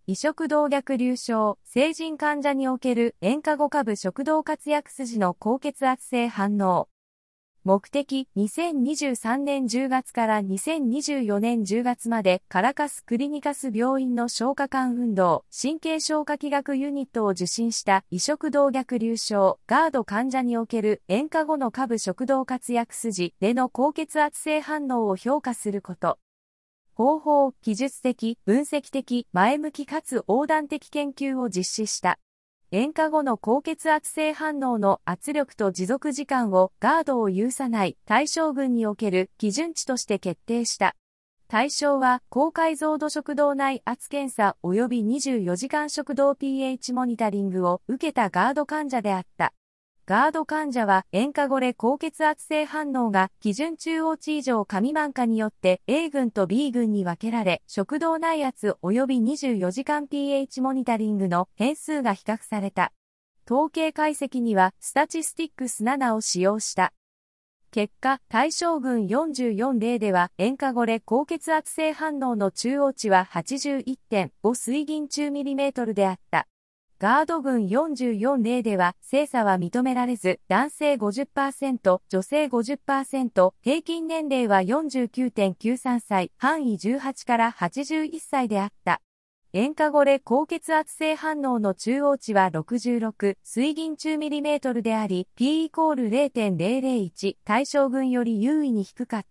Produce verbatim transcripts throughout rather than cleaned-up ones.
胃食道逆流症、成人患者における塩化語下部食道括約筋の高血圧性反応。目的、にせんにじゅうさんねんじゅうがつからにせんにじゅうよねんじゅうがつまでカラカスクリニカス病院の消化管運動、神経消化器学ユニットを受診した胃食道逆流症、ガード患者における塩化後の下部食道括約筋での高血圧性反応を評価すること。方法、記述的、分析的、前向きかつ横断的研究を実施した。塩化後の高血圧性反応の圧力と持続時間をガードを有さない対象群における基準値として決定した。対象は高解像度食道内圧検査及びにじゅうよじかん食道 pH モニタリングを受けたガード患者であった。ガード患者は塩化後で高血圧性反応が基準中央値以上か未満かによって A 群と B 群に分けられ、食道内圧及びにじゅうよじかん pH モニタリングの変数が比較された。統計解析にはスタチスティックスななを使用した。結果、対象群よんじゅうよん例では塩化後で高血圧性反応の中央値は はちじゅういってんご 水銀中ミリメートルであった。ガード群よんじゅうよん例では精査は認められず、男性 ごじゅっパーセント、女性 ごじゅっパーセント、平均年齢は よんじゅうきゅうてんきゅうさん 歳、範囲じゅうはちからはちじゅういっさいであった。塩化後で高血圧性反応の中央値はろくじゅうろく、水銀中ミリメートルであり、P イコール ゼロてんゼロゼロいち、対象群より優位に低かった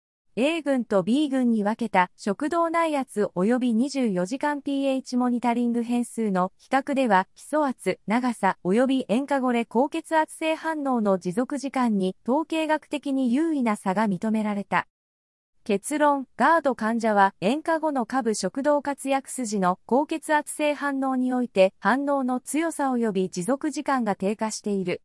。A 群と B 群に分けた食道内圧及びにじゅうよじかん pH モニタリング変数の比較では基礎圧、長さ及び塩化後で高血圧性反応の持続時間に統計学的に優位な差が認められた。結論、ガード患者は塩化後の下部食道括約筋の高血圧性反応において反応の強さ及び持続時間が低下している。